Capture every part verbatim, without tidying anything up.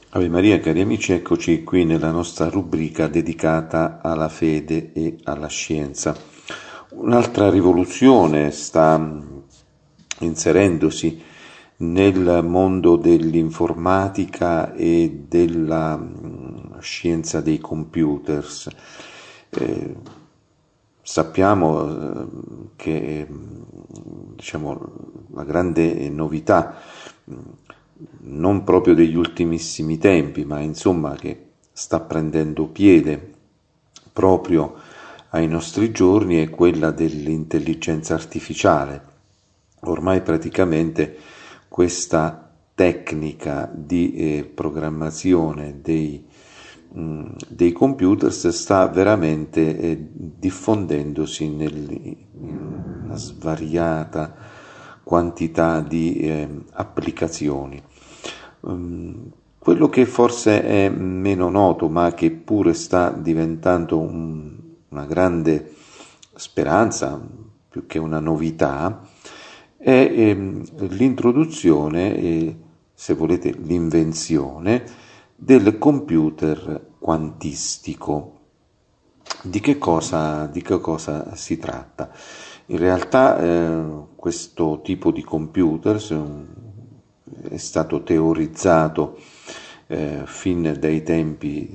Ave Maria, cari amici, eccoci qui nella nostra rubrica dedicata alla fede e alla scienza. Un'altra rivoluzione sta inserendosi nel mondo dell'informatica e della scienza dei computers. Eh, sappiamo che diciamo, la grande novità non proprio degli ultimissimi tempi, ma insomma che sta prendendo piede proprio ai nostri giorni è quella dell'intelligenza artificiale. Ormai praticamente questa tecnica di eh, programmazione dei, mh, dei computers sta veramente eh, diffondendosi nel, in una svariata quantità di eh, applicazioni. Um, quello che forse è meno noto, ma che pure sta diventando un, una grande speranza, più che una novità, è ehm, l'introduzione e, se volete, l'invenzione del computer quantistico. Di che cosa, di che cosa si tratta? In realtà eh, questo tipo di computer è stato teorizzato eh, fin dai tempi,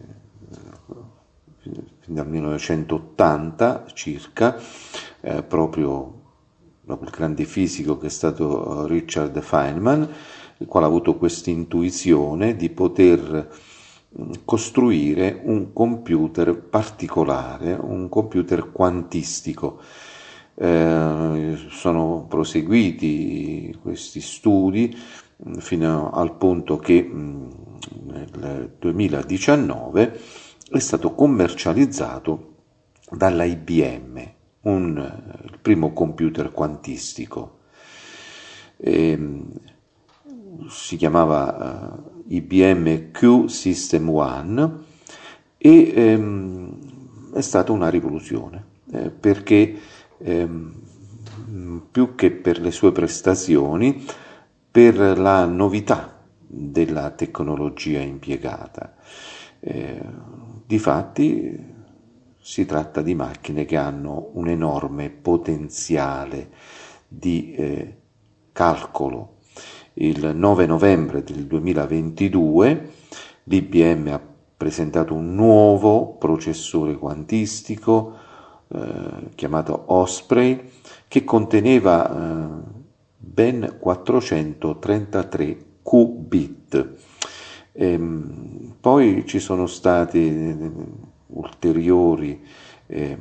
eh, fin dal millenovecentottanta circa, eh, proprio da quel grande fisico che è stato Richard Feynman, il quale ha avuto questa intuizione di poter costruire un computer particolare, un computer quantistico. Eh, sono proseguiti questi studi fino al punto che mh, nel duemiladiciannove è stato commercializzato dall'I B M, un, il primo computer quantistico. E, si chiamava uh, I B M Q System One e ehm, è stata una rivoluzione eh, perché ehm, più che per le sue prestazioni, per la novità della tecnologia impiegata. Eh, difatti si tratta di macchine che hanno un enorme potenziale di eh, calcolo. Il nove novembre del duemilaventidue l'I B M ha presentato un nuovo processore quantistico eh, chiamato Osprey, che conteneva eh, ben quattrocentotrentatré qubit. Ehm, poi ci sono stati eh, ulteriori eh,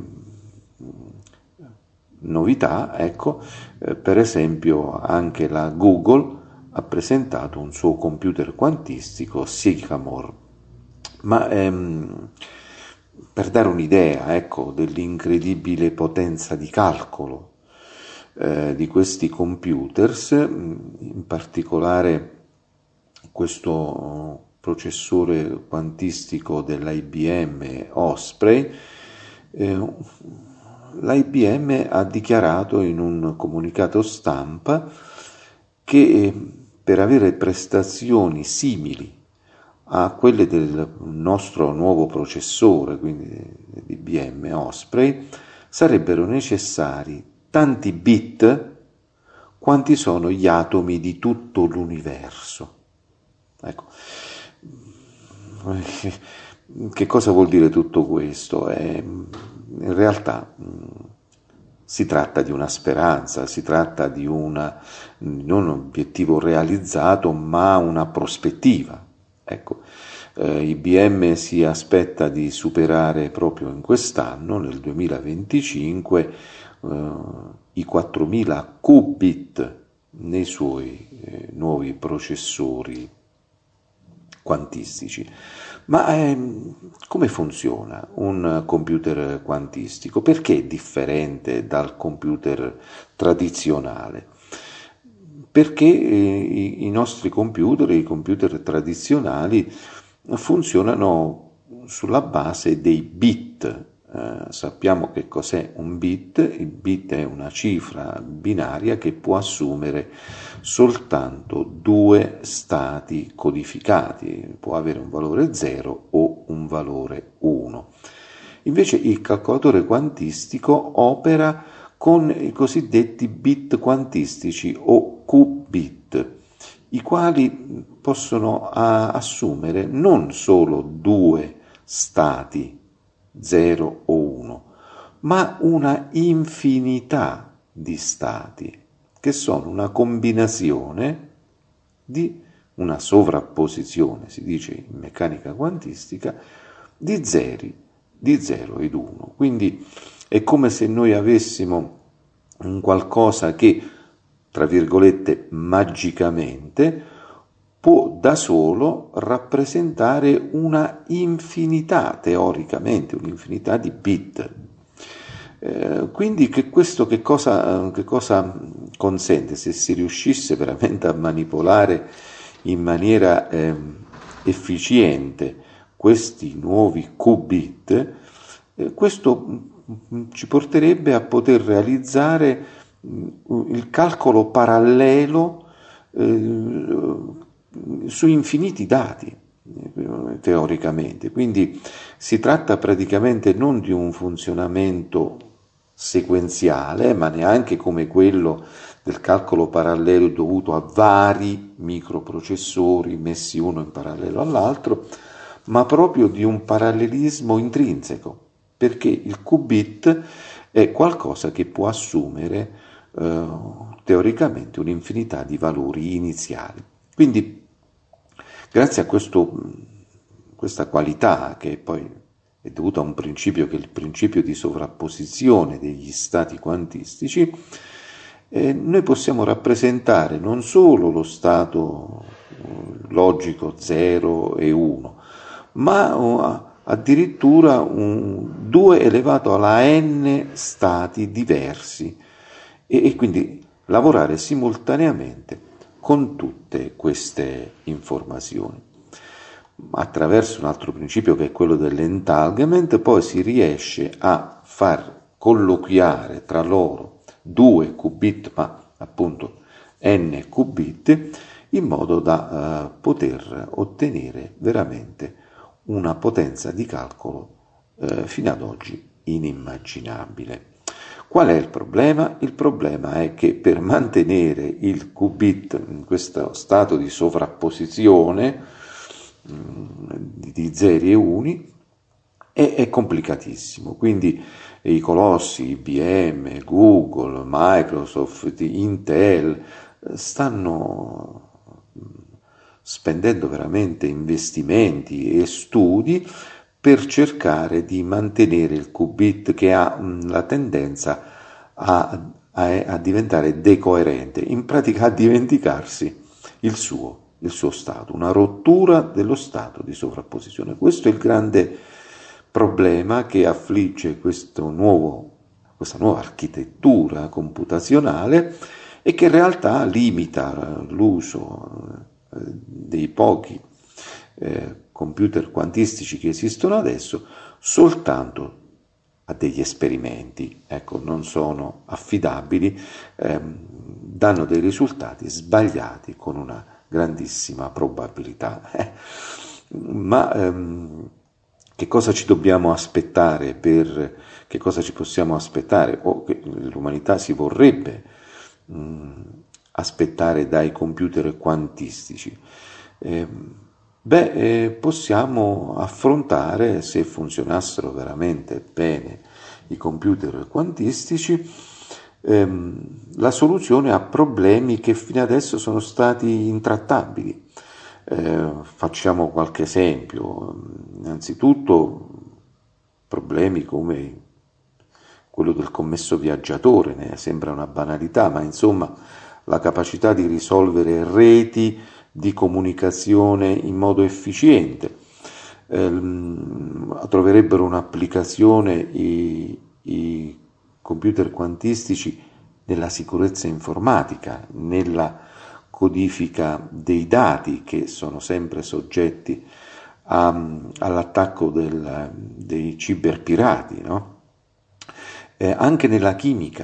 novità, ecco, eh, per esempio anche la Google ha presentato un suo computer quantistico Sycamore. Ma ehm, per dare un'idea, ecco, dell'incredibile potenza di calcolo eh, di questi computers, in particolare questo processore quantistico dell'I B M Osprey, eh, l'I B M ha dichiarato in un comunicato stampa che per avere prestazioni simili a quelle del nostro nuovo processore, quindi di I B M Osprey, sarebbero necessari tanti bit quanti sono gli atomi di tutto l'universo. Ecco. Che cosa vuol dire tutto questo? Eh, in realtà si tratta di una speranza, si tratta di una, non un obiettivo realizzato, ma una prospettiva. Ecco, eh, I B M si aspetta di superare proprio in quest'anno, nel duemilaventicinque, eh, i quattromila qubit nei suoi eh, nuovi processori quantistici. Ma ehm, come funziona un computer quantistico? Perché è differente dal computer tradizionale? Perché eh, i, i nostri computer, i computer tradizionali, funzionano sulla base dei bit. Eh, sappiamo che cos'è un bit. Il bit è una cifra binaria che può assumere soltanto due stati codificati, può avere un valore zero o un valore uno. Invece il calcolatore quantistico opera con i cosiddetti bit quantistici o qubit, i quali possono a, assumere non solo due stati, zero o uno, ma una infinità di stati, che sono una combinazione di una sovrapposizione, si dice in meccanica quantistica, di zeri, di zero ed uno. Quindi è come se noi avessimo un qualcosa che, tra virgolette, magicamente può da solo rappresentare una infinità, teoricamente, un'infinità di bit. Eh, quindi che questo che cosa, che cosa consente? Se si riuscisse veramente a manipolare in maniera eh, efficiente questi nuovi qubit, eh, questo ci porterebbe a poter realizzare il calcolo parallelo eh, su infiniti dati, teoricamente. Quindi si tratta praticamente non di un funzionamento sequenziale, ma neanche come quello del calcolo parallelo dovuto a vari microprocessori messi uno in parallelo all'altro, ma proprio di un parallelismo intrinseco, perché il qubit è qualcosa che può assumere eh, teoricamente un'infinità di valori iniziali. Quindi, grazie a questo, questa qualità, che poi è dovuta a un principio che è il principio di sovrapposizione degli stati quantistici, eh, noi possiamo rappresentare non solo lo stato logico zero e uno, ma uh, addirittura un due elevato alla n stati diversi e, e quindi lavorare simultaneamente con tutte queste informazioni. Attraverso un altro principio che è quello dell'entanglement, poi si riesce a far colloquiare tra loro due qubit, ma appunto n qubit, in modo da uh, poter ottenere veramente una potenza di calcolo uh, fino ad oggi inimmaginabile. Qual è il problema? Il problema è che per mantenere il qubit in questo stato di sovrapposizione di zeri e uni è, è complicatissimo, quindi i colossi I B M, Google, Microsoft, Intel stanno spendendo veramente investimenti e studi per cercare di mantenere il qubit, che ha la tendenza a, a, a diventare decoerente, in pratica a dimenticarsi il suo il suo stato, una rottura dello stato di sovrapposizione. Questo è il grande problema che affligge questo nuovo, questa nuova architettura computazionale e che in realtà limita l'uso dei pochi eh, computer quantistici che esistono adesso soltanto a degli esperimenti, ecco, non sono affidabili, ehm, danno dei risultati sbagliati con una grandissima probabilità. Eh, ma ehm, che cosa ci dobbiamo aspettare per che cosa ci possiamo aspettare o che l'umanità si vorrebbe mh, aspettare dai computer quantistici? Eh, beh, eh, possiamo affrontare, se funzionassero veramente bene i computer quantistici, la soluzione a problemi che fino adesso sono stati intrattabili. Eh, facciamo qualche esempio. Innanzitutto problemi come quello del commesso viaggiatore, ne sembra una banalità, ma insomma la capacità di risolvere reti di comunicazione in modo efficiente. Eh, troverebbero un'applicazione i, i computer quantistici nella sicurezza informatica, nella codifica dei dati che sono sempre soggetti a, all'attacco del, dei ciberpirati, no? Eh, anche nella chimica,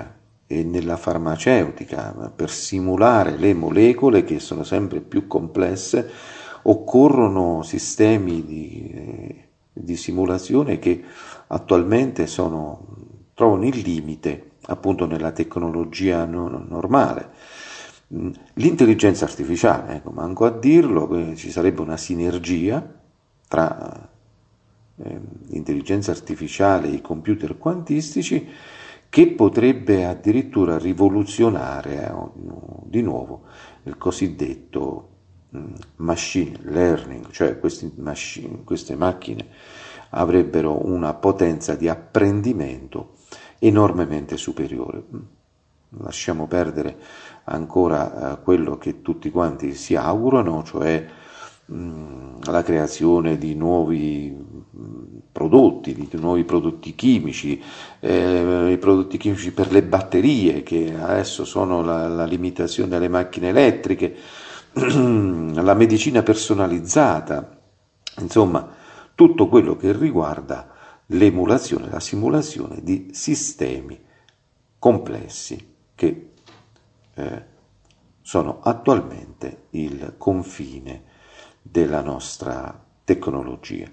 e nella farmaceutica, per simulare le molecole che sono sempre più complesse, occorrono sistemi di, eh, di simulazione che attualmente sono, trovano il limite appunto nella tecnologia no, normale. L'intelligenza artificiale, ecco, manco a dirlo, eh, ci sarebbe una sinergia tra eh, l'intelligenza artificiale e i computer quantistici che potrebbe addirittura rivoluzionare eh, di nuovo il cosiddetto mh, machine learning, cioè questi machine, queste macchine avrebbero una potenza di apprendimento enormemente superiore. Lasciamo perdere ancora eh, quello che tutti quanti si augurano, cioè mh, la creazione di nuovi mh, prodotti, di nuovi prodotti chimici, eh, i prodotti chimici per le batterie, che adesso sono la, la limitazione delle macchine elettriche, la medicina personalizzata, insomma, tutto quello che riguarda l'emulazione, la simulazione di sistemi complessi che eh, sono attualmente il confine della nostra tecnologia.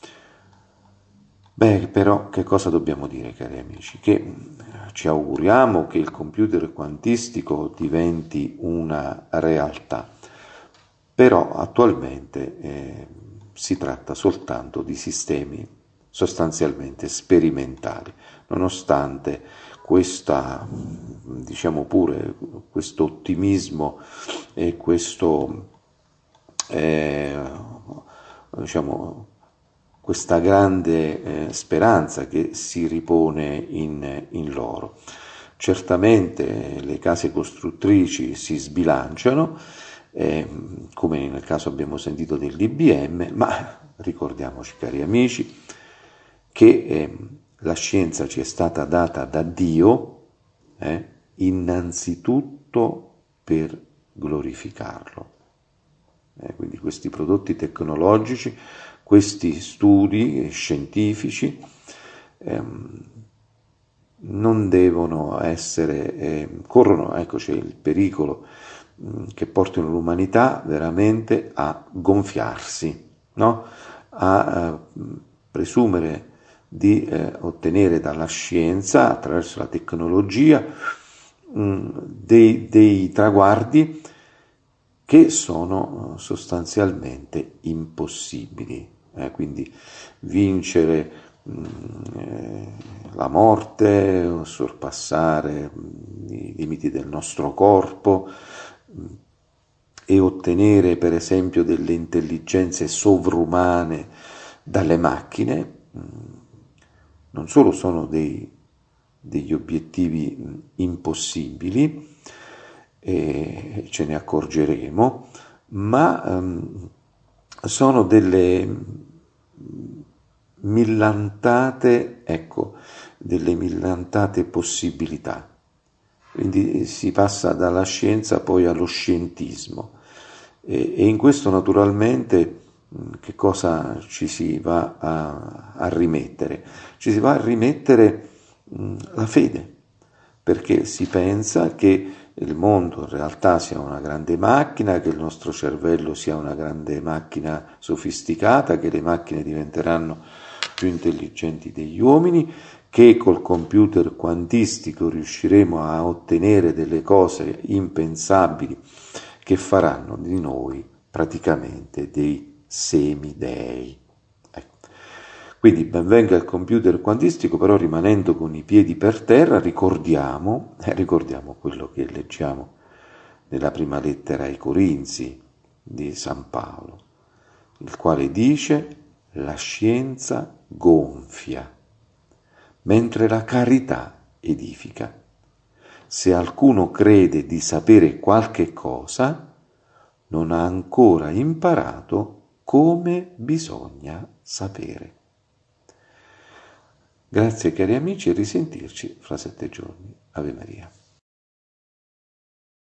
Beh, però che cosa dobbiamo dire, cari amici? Che ci auguriamo che il computer quantistico diventi una realtà, però attualmente eh, si tratta soltanto di sistemi sostanzialmente sperimentali, nonostante questa, diciamo pure, questo ottimismo e questo, eh, diciamo, questa grande eh, speranza che si ripone in, in loro. Certamente le case costruttrici si sbilanciano, eh, come nel caso abbiamo sentito dell'I B M, ma ricordiamoci, cari amici, che eh, la scienza ci è stata data da Dio eh, innanzitutto per glorificarlo. Eh, quindi questi prodotti tecnologici, questi studi scientifici ehm, non devono essere, eh, corrono, ecco c'è il pericolo mh, che portino l'umanità veramente a gonfiarsi, no? a eh, presumere di eh, ottenere dalla scienza, attraverso la tecnologia, mh, dei, dei traguardi che sono sostanzialmente impossibili. Eh, quindi vincere mh, eh, la morte, sorpassare mh, i limiti del nostro corpo mh, e ottenere per esempio delle intelligenze sovrumane dalle macchine, mh, non solo sono dei, degli obiettivi mh, impossibili, e ce ne accorgeremo, ma um, sono delle millantate, ecco, delle millantate possibilità. Quindi si passa dalla scienza poi allo scientismo e, e in questo naturalmente che cosa ci si va a, a rimettere? Ci si va a rimettere mh, la fede, perché si pensa che il mondo in realtà sia una grande macchina, che il nostro cervello sia una grande macchina sofisticata, che le macchine diventeranno più intelligenti degli uomini, che col computer quantistico riusciremo a ottenere delle cose impensabili che faranno di noi praticamente dei semidei. Quindi ben venga il computer quantistico, però rimanendo con i piedi per terra, ricordiamo, eh, ricordiamo quello che leggiamo nella prima lettera ai Corinzi di San Paolo, il quale dice: la scienza gonfia, mentre la carità edifica. Se alcuno crede di sapere qualche cosa, non ha ancora imparato come bisogna sapere. Grazie cari amici e risentirci fra sette giorni. Ave Maria.